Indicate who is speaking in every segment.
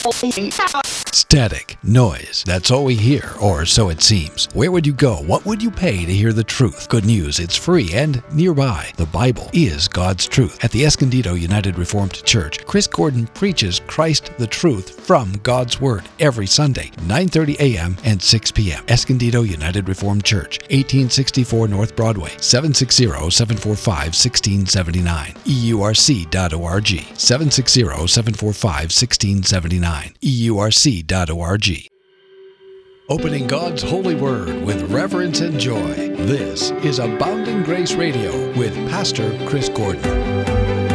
Speaker 1: Static, noise, that's all we hear, or so it seems. Where would you go? What would you pay to hear the truth? Good news, it's free and nearby. The Bible is God's truth. At the Escondido United Reformed Church, Chris Gordon preaches Christ the truth from God's Word every Sunday, 9:30 a.m. and 6 p.m. Escondido United Reformed Church, 1864 North Broadway, 760-745-1679. EURC.org, 760-745-1679. EURC.org. Opening God's holy word with reverence and joy. This is Abounding Grace Radio with Pastor Chris Gordon.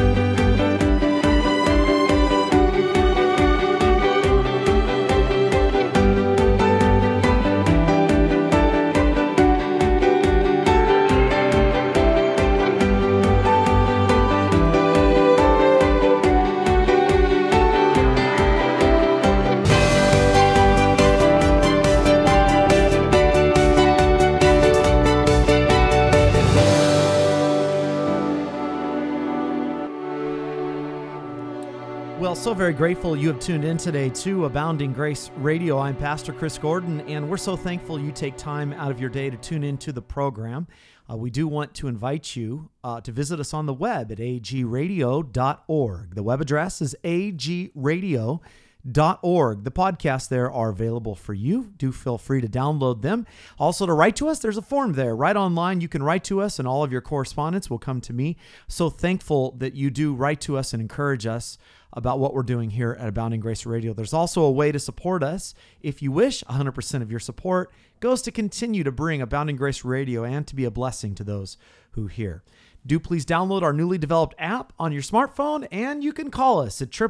Speaker 2: So very grateful you have tuned in today to Abounding Grace Radio. I'm Pastor Chris Gordon, and we're so thankful you take time out of your day to tune into the program. We do want to invite you to visit us on the web at agradio.org. The web address is agradio.org. The podcasts there are available for you. Do feel free to download them. Also, to write to us, there's a form there. Right online, you can write to us, and all of your correspondence will come to me. So thankful that you do write to us and encourage us about what we're doing here at Abounding Grace Radio. There's also a way to support us. If you wish, 100% of your support goes to continue to bring Abounding Grace Radio and to be a blessing to those who hear. Do please download our newly developed app on your smartphone, and you can call us at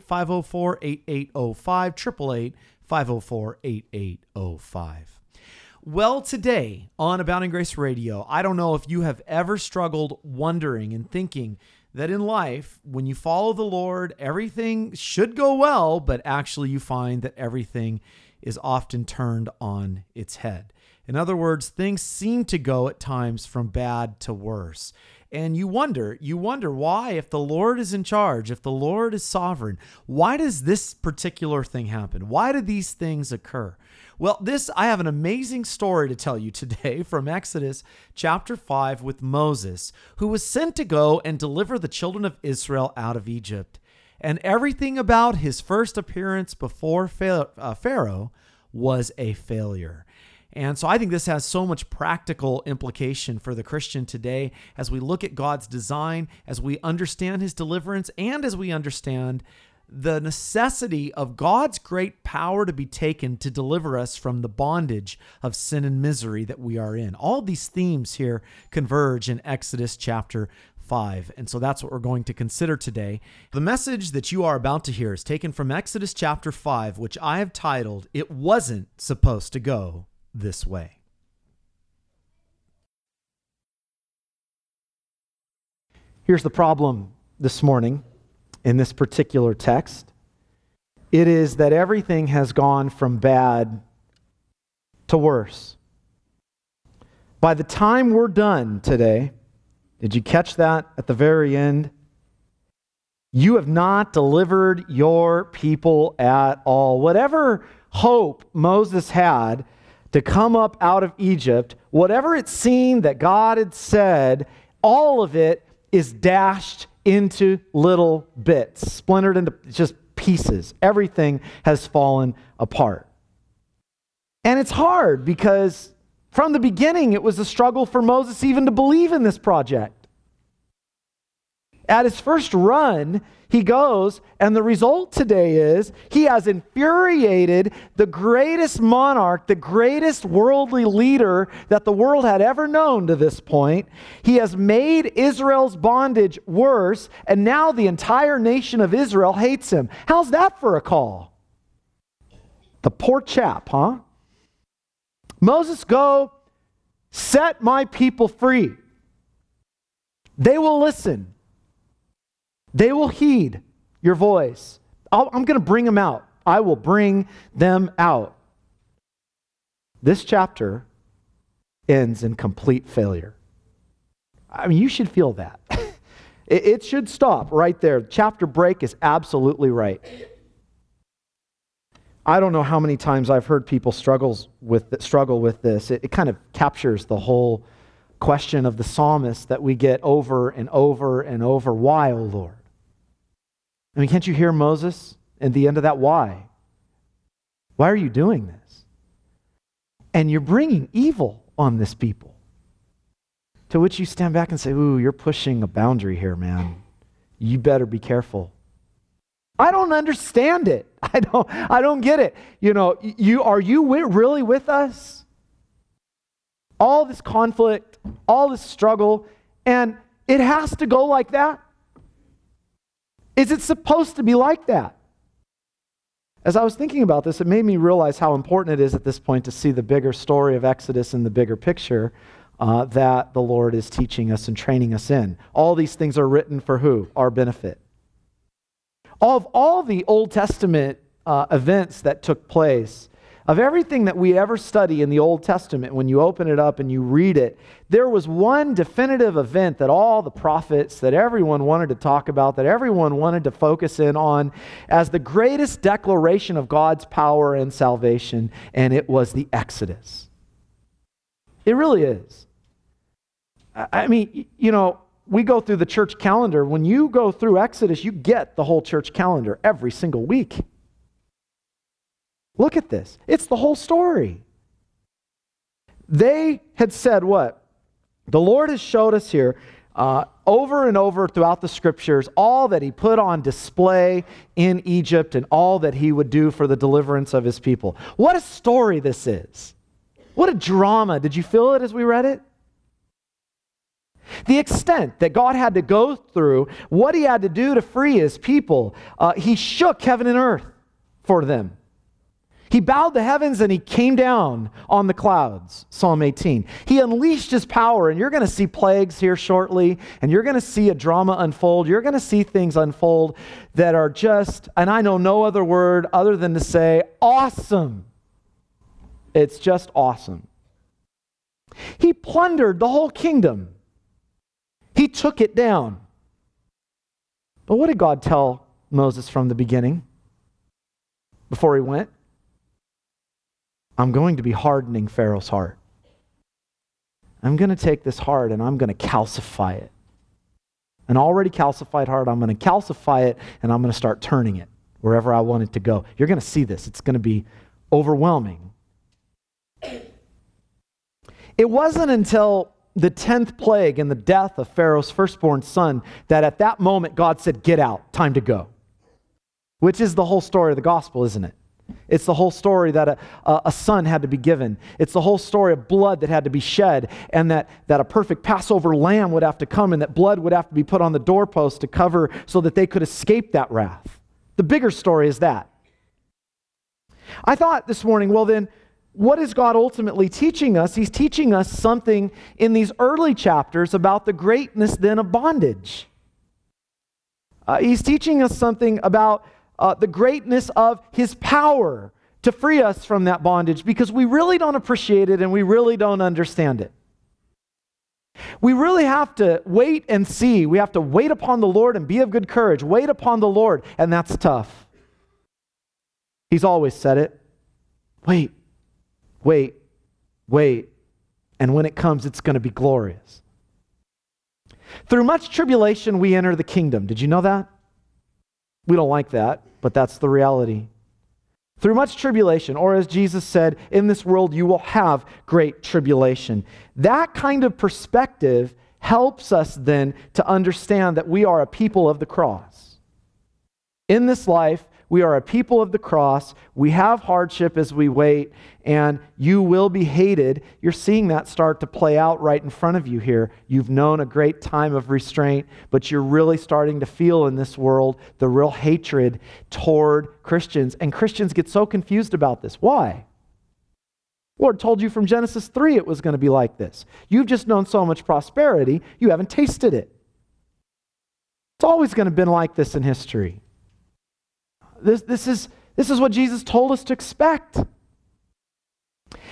Speaker 2: 888-504-8805, 888-504-8805. Well, today on Abounding Grace Radio, I don't know if you have ever struggled wondering and thinking that in life, when you follow the Lord, everything should go well, but actually you find that everything is often turned on its head. In other words, things seem to go at times from bad to worse. And you wonder why, if the Lord is in charge, if the Lord is sovereign, why does this particular thing happen? Why do these things occur? Well, I have an amazing story to tell you today from Exodus chapter 5 with Moses, who was sent to go and deliver the children of Israel out of Egypt. And everything about his first appearance before Pharaoh was a failure. And so I think this has so much practical implication for the Christian today as we look at God's design, as we understand his deliverance, and as we understand the necessity of God's great power to be taken to deliver us from the bondage of sin and misery that we are in. All these themes here converge in Exodus chapter 5. And so that's what we're going to consider today. The message that you are about to hear is taken from Exodus chapter 5, which I have titled, "It Wasn't Supposed to Go This Way." Here's the problem this morning in this particular text. It is that everything has gone from bad to worse. By the time we're done today, did you catch that at the very end? You have not delivered your people at all. Whatever hope Moses had to come up out of Egypt, whatever it seemed that God had said, all of it is dashed into little bits, splintered into just pieces. Everything has fallen apart. And it's hard because from the beginning, it was a struggle for Moses even to believe in this project. At his first run, he goes, and the result today is he has infuriated the greatest monarch, the greatest worldly leader that the world had ever known to this point. He has made Israel's bondage worse, and now the entire nation of Israel hates him. How's that for a call? The poor chap, huh? Moses, go set my people free. They will listen. They will heed your voice. I'm going to bring them out. I will bring them out. This chapter ends in complete failure. I mean, you should feel that. It should stop right there. Chapter break is absolutely right. I don't know how many times I've heard people struggle with this. It kind of captures the whole question of the psalmist that we get over and over and over. Why, O Lord? I mean, can't you hear Moses at the end of that? Why? Why are you doing this? And you're bringing evil on this people. To which you stand back and say, ooh, you're pushing a boundary here, man. You better be careful. I don't understand it. I don't get it. Are you really with us? All this conflict, all this struggle, and it has to go like that? Is it supposed to be like that? As I was thinking about this, it made me realize how important it is at this point to see the bigger story of Exodus and the bigger picture that the Lord is teaching us and training us in. All these things are written for who? Our benefit. Of all the Old Testament events that took place, of everything that we ever study in the Old Testament, when you open it up and you read it, there was one definitive event that all the prophets, that everyone wanted to talk about, that everyone wanted to focus in on as the greatest declaration of God's power and salvation, and it was the Exodus. It really is. I mean, we go through the church calendar. When you go through Exodus, you get the whole church calendar every single week. Look at this. It's the whole story. They had said what? The Lord has showed us here over and over throughout the scriptures all that he put on display in Egypt and all that he would do for the deliverance of his people. What a story this is. What a drama. Did you feel it as we read it? The extent that God had to go through, what he had to do to free his people, he shook heaven and earth for them. He bowed the heavens and he came down on the clouds, Psalm 18. He unleashed his power, and you're going to see plagues here shortly, and you're going to see a drama unfold. You're going to see things unfold that are just, and I know no other word other than to say, awesome. It's just awesome. He plundered the whole kingdom. He took it down. But what did God tell Moses from the beginning before he went? I'm going to be hardening Pharaoh's heart. I'm going to take this heart and I'm going to calcify it. An already calcified heart, I'm going to calcify it and I'm going to start turning it wherever I want it to go. You're going to see this. It's going to be overwhelming. It wasn't until the 10th plague and the death of Pharaoh's firstborn son that at that moment God said, get out, time to go. Which is the whole story of the gospel, isn't it? It's the whole story that a son had to be given. It's the whole story of blood that had to be shed, and that a perfect Passover lamb would have to come, and that blood would have to be put on the doorpost to cover so that they could escape that wrath. The bigger story is that. I thought this morning, well then, what is God ultimately teaching us? He's teaching us something in these early chapters about the greatness then of bondage. He's teaching us something about the greatness of his power to free us from that bondage, because we really don't appreciate it and we really don't understand it. We really have to wait and see. We have to wait upon the Lord and be of good courage. Wait upon the Lord, and that's tough. He's always said it. Wait, wait, wait. And when it comes, it's going to be glorious. Through much tribulation, we enter the kingdom. Did you know that? We don't like that, but that's the reality. Through much tribulation, or as Jesus said, in this world you will have great tribulation. That kind of perspective helps us then to understand that we are a people of the cross. In this life, we are a people of the cross. We have hardship as we wait, and you will be hated. You're seeing that start to play out right in front of you here. You've known a great time of restraint, but you're really starting to feel in this world the real hatred toward Christians. And Christians get so confused about this. Why? The Lord told you from Genesis 3 it was going to be like this. You've just known so much prosperity, you haven't tasted it. It's always going to have been like this in history. This is what Jesus told us to expect.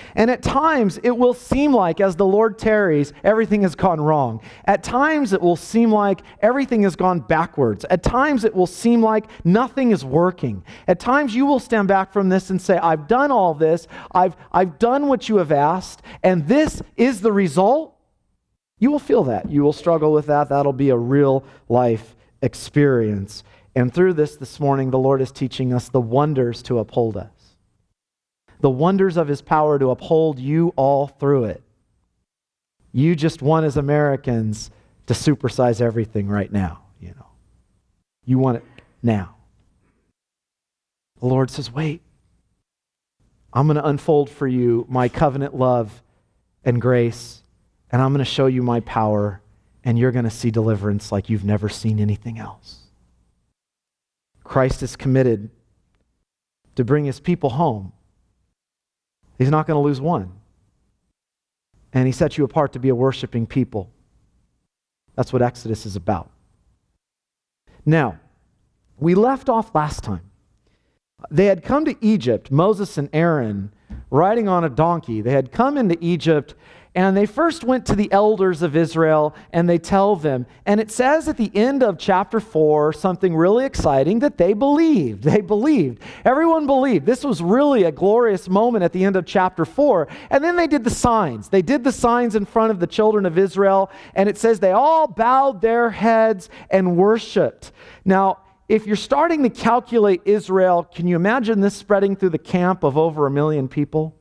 Speaker 2: And at times it will seem like as the Lord tarries, everything has gone wrong. At times it will seem like everything has gone backwards. At times it will seem like nothing is working. At times you will stand back from this and say, I've done all this. I've done what you have asked, and this is the result. You will feel that. You will struggle with that. That'll be a real life experience. And through this morning, the Lord is teaching us the wonders to uphold us. The wonders of His power to uphold you all through it. You just want, as Americans, to supersize everything right now. You want it now. The Lord says, wait. I'm going to unfold for you my covenant love and grace, and I'm going to show you my power, and you're going to see deliverance like you've never seen anything else. Christ is committed to bring His people home. He's not going to lose one. And He set you apart to be a worshiping people. That's what Exodus is about. Now, we left off last time. They had come to Egypt, Moses and Aaron, riding on a donkey. They had come into Egypt, and they first went to the elders of Israel, and they tell them, and it says at the end of chapter 4, something really exciting, that they believed. They believed. Everyone believed. This was really a glorious moment at the end of chapter 4. And then they did the signs. They did the signs in front of the children of Israel, and it says they all bowed their heads and worshiped. Now, if you're starting to calculate Israel, can you imagine this spreading through the camp of over 1 million people?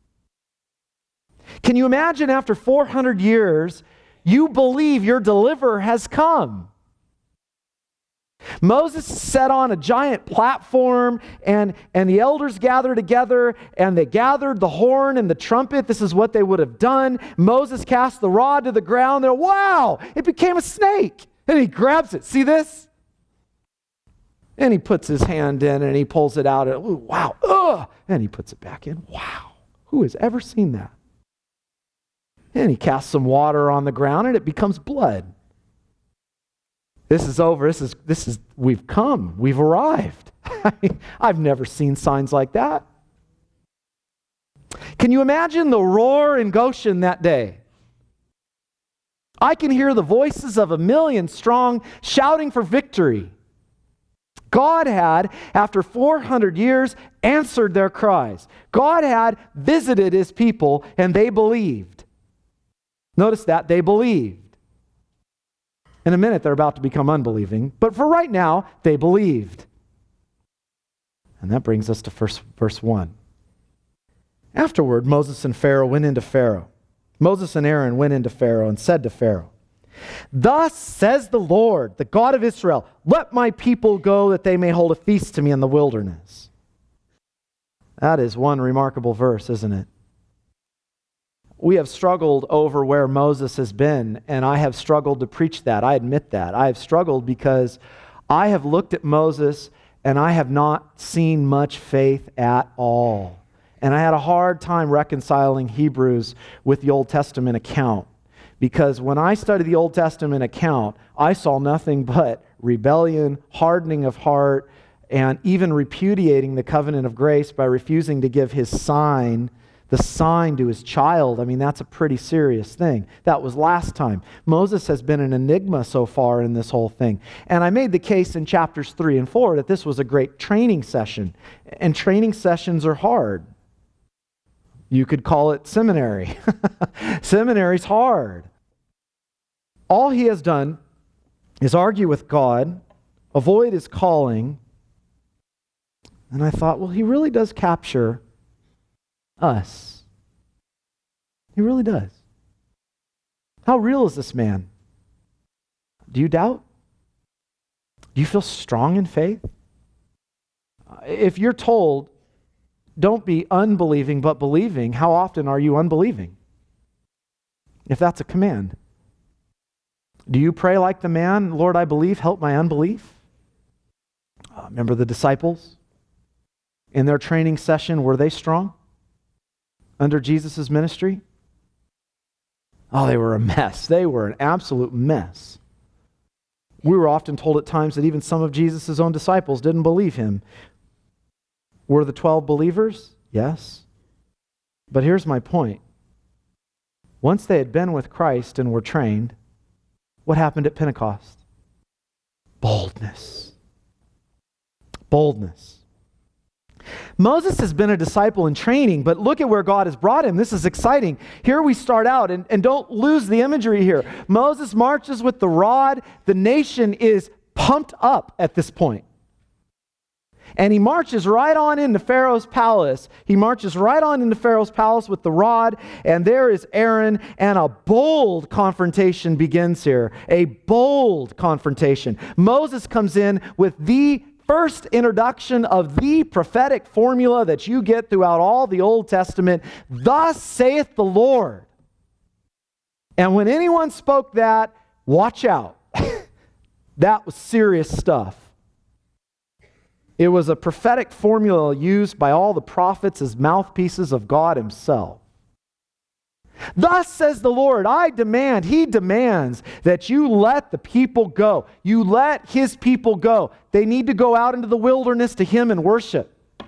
Speaker 2: Can you imagine after 400 years, you believe your deliverer has come? Moses sat on a giant platform, and the elders gathered together, and they gathered the horn and the trumpet. This is what they would have done. Moses cast the rod to the ground. There, wow, it became a snake. And he grabs it. See this? And he puts his hand in and he pulls it out. And, ooh, wow. Ugh. And he puts it back in. Wow. Who has ever seen that? And he casts some water on the ground and it becomes blood. This is over. We've come. We've arrived. I've never seen signs like that. Can you imagine the roar in Goshen that day? I can hear the voices of 1 million strong shouting for victory. God had, after 400 years, answered their cries. God had visited His people, and they believed. Notice that, they believed. In a minute, they're about to become unbelieving, but for right now, they believed. And that brings us to verse 1. Afterward, Moses and Aaron went into Pharaoh and said to Pharaoh, "Thus says the Lord, the God of Israel, let my people go that they may hold a feast to me in the wilderness." That is one remarkable verse, isn't it? We have struggled over where Moses has been, and I have struggled to preach that. I admit that. I have struggled because I have looked at Moses and I have not seen much faith at all. And I had a hard time reconciling Hebrews with the Old Testament account. Because when I studied the Old Testament account, I saw nothing but rebellion, hardening of heart, and even repudiating the covenant of grace by refusing to give His sign, the sign to His child. I mean, that's a pretty serious thing. That was last time. Moses has been an enigma so far in this whole thing. And I made the case in chapters 3 and 4 that this was a great training session. And training sessions are hard. You could call it seminary. Seminary's hard. All he has done is argue with God, avoid His calling. And I thought, well, he really does capture us. He really does. How real is this man? Do you doubt? Do you feel strong in faith? If you're told, don't be unbelieving but believing, how often are you unbelieving? If that's a command. Do you pray like the man, Lord, I believe, help my unbelief? Remember the disciples? In their training session, were they strong under Jesus' ministry? Oh, they were a mess. They were an absolute mess. We were often told at times that even some of Jesus' own disciples didn't believe Him. Were the 12 believers? Yes. But here's my point. Once they had been with Christ and were trained, what happened at Pentecost? Boldness. Boldness. Moses has been a disciple in training, but look at where God has brought him. This is exciting. Here we start out, and don't lose the imagery here. Moses marches with the rod. The nation is pumped up at this point. And he marches right on into Pharaoh's palace. He marches right on into Pharaoh's palace with the rod, and there is Aaron, and a bold confrontation begins here. A bold confrontation. Moses comes in with the first introduction of the prophetic formula that you get throughout all the Old Testament. Thus saith the Lord. And when anyone spoke that, watch out. That was serious stuff. It was a prophetic formula used by all the prophets as mouthpieces of God himself. Thus says the Lord, he demands that you let the people go. You let his people go. They need to go out into the wilderness to him and worship.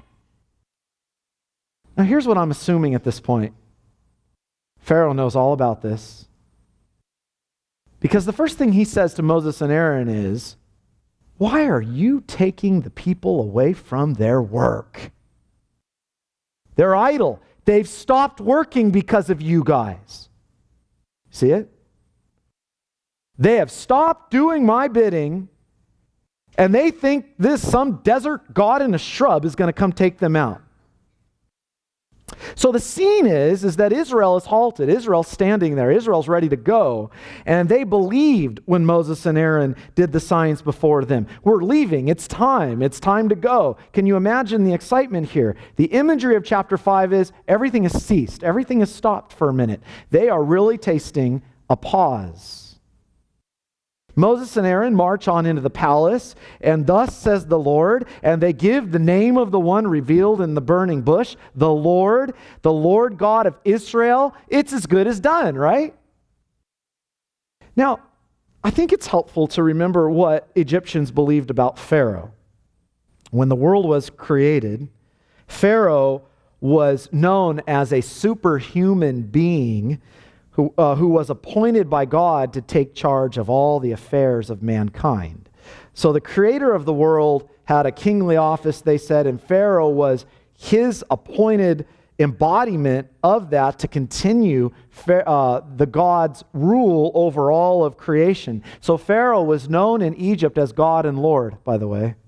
Speaker 2: Now here's what I'm assuming at this point. Pharaoh knows all about this. Because the first thing he says to Moses and Aaron is, why are you taking the people away from their work? They're idle. They've stopped working because of you guys. See it? They have stopped doing my bidding, and they think some desert god in a shrub is going to come take them out. So the scene is that Israel is halted. Israel's standing there. Israel's ready to go. And they believed when Moses and Aaron did the signs before them. We're leaving. It's time. It's time to go. Can you imagine the excitement here? The imagery of chapter 5 is everything has ceased. Everything has stopped for a minute. They are really tasting a pause. Moses and Aaron march on into the palace, and thus says the Lord, and they give the name of the one revealed in the burning bush, the Lord God of Israel. It's as good as done, right? Now, I think it's helpful to remember what Egyptians believed about Pharaoh. When the world was created, Pharaoh was known as a superhuman being who was appointed by God to take charge of all the affairs of mankind. So the creator of the world had a kingly office, they said, and Pharaoh was his appointed embodiment of that to continue the God's rule over all of creation. So Pharaoh was known in Egypt as God and Lord, by the way.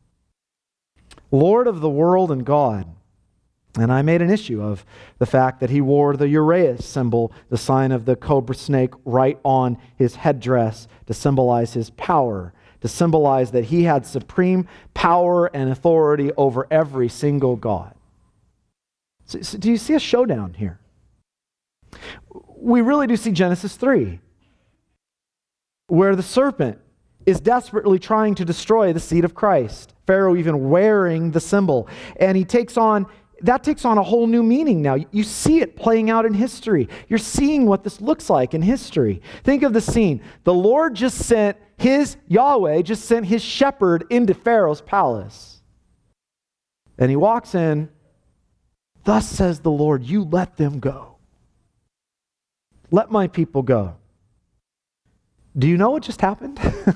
Speaker 2: Lord of the world and God. And I made an issue of the fact that he wore the Uraeus symbol, the sign of the cobra snake, right on his headdress to symbolize his power, to symbolize that he had supreme power and authority over every single god. So do you see a showdown here? We really do see Genesis 3, where the serpent is desperately trying to destroy the seed of Christ. Pharaoh even wearing the symbol. And that takes on a whole new meaning now. You see it playing out in history. You're seeing what this looks like in history. Think of the scene. The Lord Yahweh just sent his shepherd into Pharaoh's palace. And he walks in, thus says the Lord, you let them go. Let my people go. Do you know what just happened?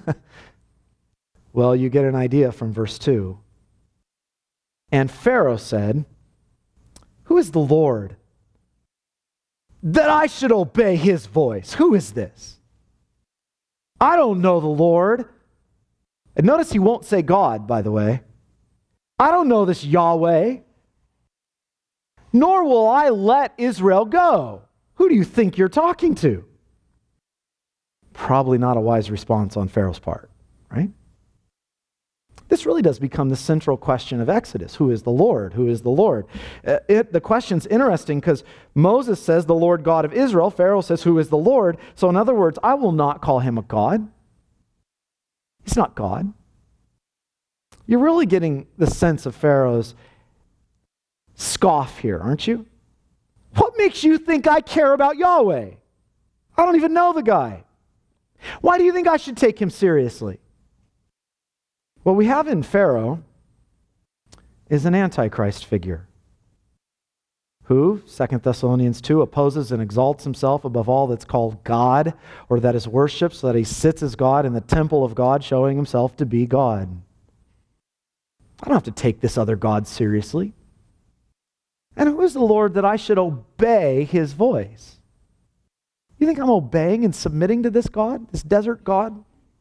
Speaker 2: Well, you get an idea from verse 2. And Pharaoh said, who is the Lord that I should obey his voice? Who is this? I don't know the Lord. And notice he won't say God, by the way. I don't know this Yahweh. Nor will I let Israel go. Who do you think you're talking to? Probably not a wise response on Pharaoh's part, right? This really does become the central question of Exodus. Who is the Lord? Who is the Lord? The question's interesting because Moses says the Lord God of Israel. Pharaoh says, who is the Lord? So in other words, I will not call him a God. He's not God. You're really getting the sense of Pharaoh's scoff here, aren't you? What makes you think I care about Yahweh? I don't even know the guy. Why do you think I should take him seriously? What we have in Pharaoh is an antichrist figure. who, 2 Thessalonians 2, opposes and exalts himself above all that's called God or that is worshipped, so that he sits as God in the temple of God, showing himself to be God. I don't have to take this other God seriously. And who is the Lord that I should obey his voice? You think I'm obeying and submitting to this God, this desert God?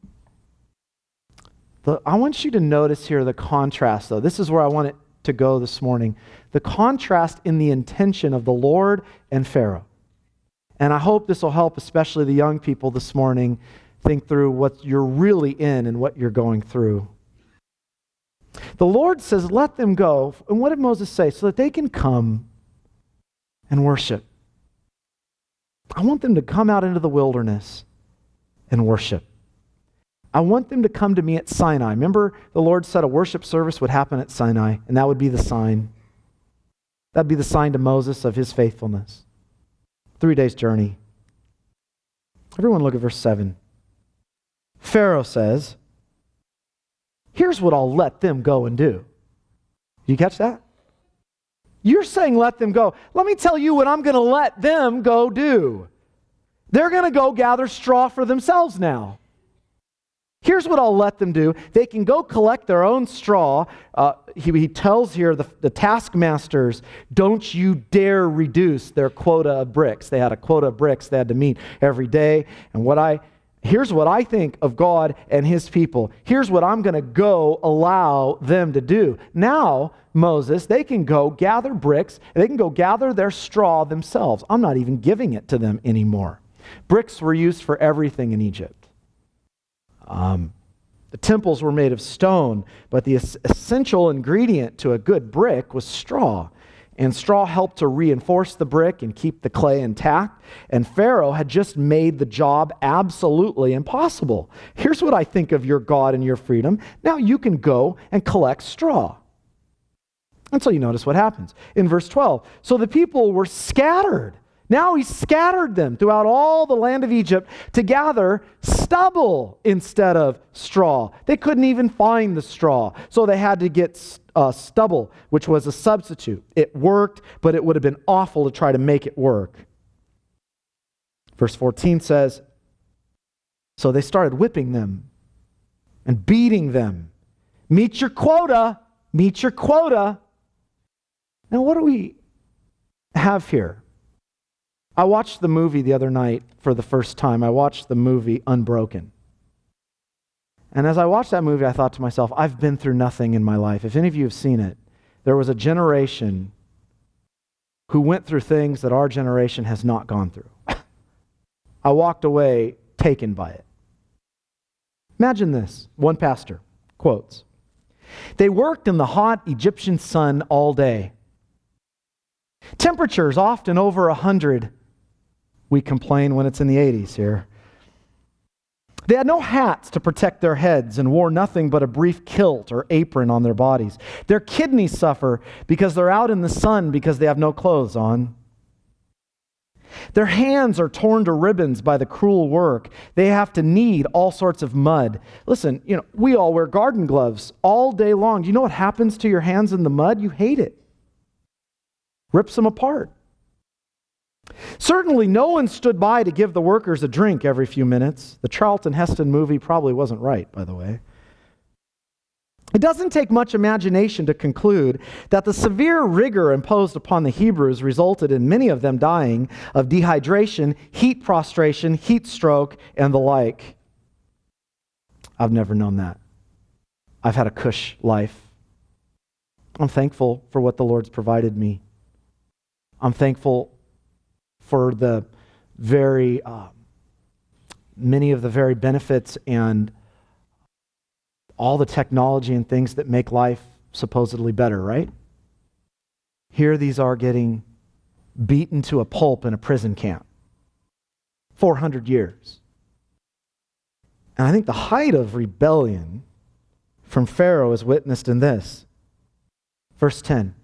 Speaker 2: I want you to notice here the contrast, though. This is where I want it to go this morning. The contrast in the intention of the Lord and Pharaoh. And I hope this will help, especially the young people this morning, think through what you're really in and what you're going through. The Lord says, let them go. And what did Moses say? So that they can come and worship. I want them to come out into the wilderness and worship. I want them to come to me at Sinai. Remember, the Lord said a worship service would happen at Sinai, and that would be the sign. That would be the sign to Moses of his faithfulness. 3 days' journey. Everyone look at verse 7. Pharaoh says, here's what I'll let them go and do. You catch that? You're saying let them go. Let me tell you what I'm going to let them go do. They're going to go gather straw for themselves now. Here's what I'll let them do. They can go collect their own straw. He tells here the taskmasters, don't you dare reduce their quota of bricks. They had a quota of bricks they had to meet every day. And here's what I think of God and his people. Here's what I'm going to go allow them to do. Now, Moses, they can go gather bricks. They can go gather their straw themselves. I'm not even giving it to them anymore. Bricks were used for everything in Egypt. The temples were made of stone, but the essential ingredient to a good brick was straw. And straw helped to reinforce the brick and keep the clay intact. And Pharaoh had just made the job absolutely impossible. Here's what I think of your God and your freedom. Now you can go and collect straw. And so you notice what happens. In verse 12, so the people were scattered. Now he scattered them throughout all the land of Egypt to gather stubble instead of straw. They couldn't even find the straw, so they had to get stubble, which was a substitute. It worked, but it would have been awful to try to make it work. Verse 14 says, so they started whipping them and beating them. Meet your quota. Meet your quota. Now what do we have here? I watched the movie the other night for the first time. I watched the movie Unbroken. And as I watched that movie, I thought to myself, I've been through nothing in my life. If any of you have seen it, there was a generation who went through things that our generation has not gone through. I walked away taken by it. Imagine this. One pastor quotes, they worked in the hot Egyptian sun all day. Temperatures often over 100. We complain when it's in the 80s here. They had no hats to protect their heads and wore nothing but a brief kilt or apron on their bodies. Their kidneys suffer because they're out in the sun because they have no clothes on. Their hands are torn to ribbons by the cruel work. They have to knead all sorts of mud. Listen, we all wear garden gloves all day long. Do you know what happens to your hands in the mud? You hate it. Rips them apart. Certainly no one stood by to give the workers a drink every few minutes. The Charlton Heston movie probably wasn't right, by the way. It doesn't take much imagination to conclude that the severe rigor imposed upon the Hebrews resulted in many of them dying of dehydration, heat prostration, heat stroke, and the like. I've never known that. I've had a cush life. I'm thankful for what the Lord's provided me. I'm thankful for the many of the very benefits and all the technology and things that make life supposedly better, right? Here these are getting beaten to a pulp in a prison camp. 400 years. And I think the height of rebellion from Pharaoh is witnessed in this. Verse 10.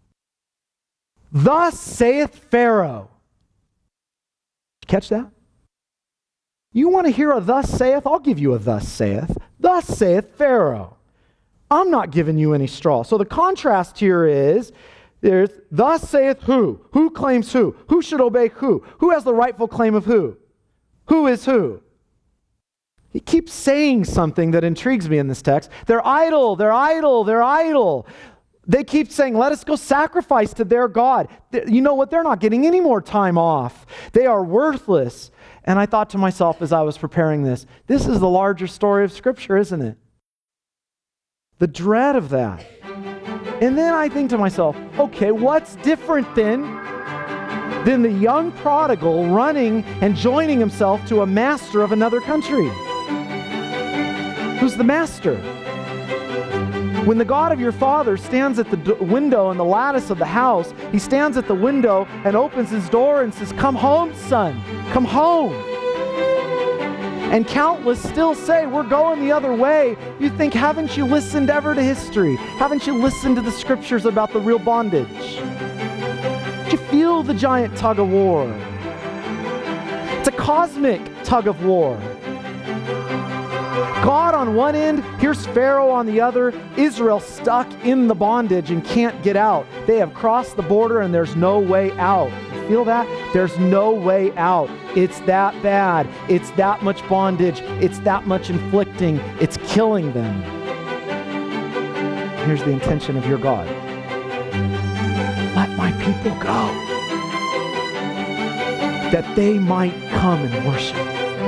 Speaker 2: Thus saith Pharaoh. Catch that? You want to hear a thus saith? I'll give you a thus saith. Thus saith Pharaoh. I'm not giving you any straw. So the contrast here is There's, thus saith who? Who claims who? Who should obey who? Who has the rightful claim of who? Who is who? He keeps saying something that intrigues me in this text. They're idle, they're idle, they're idle. They keep saying, let us go sacrifice to their God. You know what? They're not getting any more time off. They are worthless. And I thought to myself as I was preparing this is the larger story of Scripture, isn't it? The dread of that. And then I think to myself, okay, what's different then than the young prodigal running and joining himself to a master of another country? Who's the master? When the God of your father stands at the window and the lattice of the house, he stands at the window and opens his door and says, come home, son, come home. And countless still say, we're going the other way. You think, haven't you listened ever to history? Haven't you listened to the Scriptures about the real bondage? Did you feel the giant tug of war? It's a cosmic tug of war. God on one end, here's Pharaoh on the other, Israel stuck in the bondage and can't get out. They have crossed the border and there's no way out. You feel that? There's no way out. It's that bad. It's that much bondage. It's that much inflicting. It's killing them. Here's the intention of your God. Let my people go, that they might come and worship.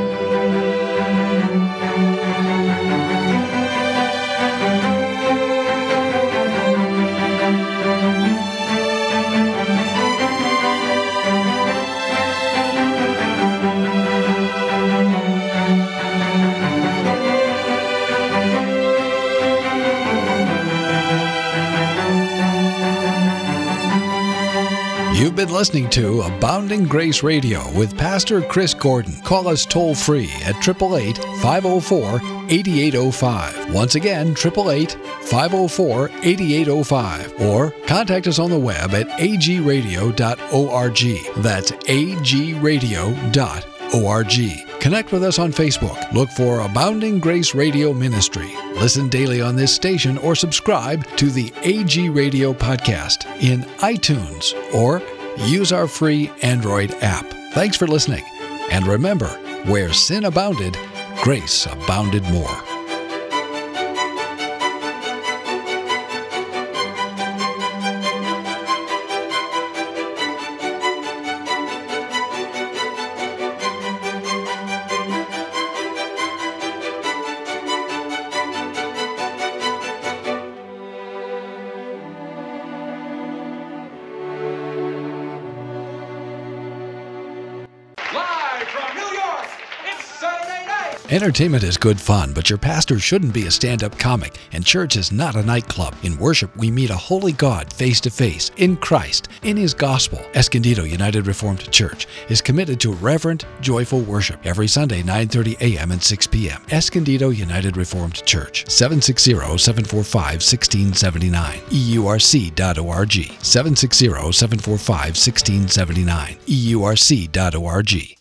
Speaker 1: You've been listening to Abounding Grace Radio with Pastor Chris Gordon. Call us toll-free at 888-504-8805. Once again, 888-504-8805. Or contact us on the web at agradio.org. That's agradio.org. Connect with us on Facebook. Look for Abounding Grace Radio Ministry. Listen daily on this station or subscribe to the AG Radio podcast in iTunes or use our free Android app. Thanks for listening. And remember, where sin abounded, grace abounded more. Entertainment is good fun, but your pastor shouldn't be a stand-up comic, and church is not a nightclub. In worship, we meet a holy God face-to-face, in Christ, in His gospel. Escondido United Reformed Church is committed to reverent, joyful worship every Sunday, 9:30 a.m. and 6 p.m. Escondido United Reformed Church, 760-745-1679, EURC.org, 760-745-1679, EURC.org.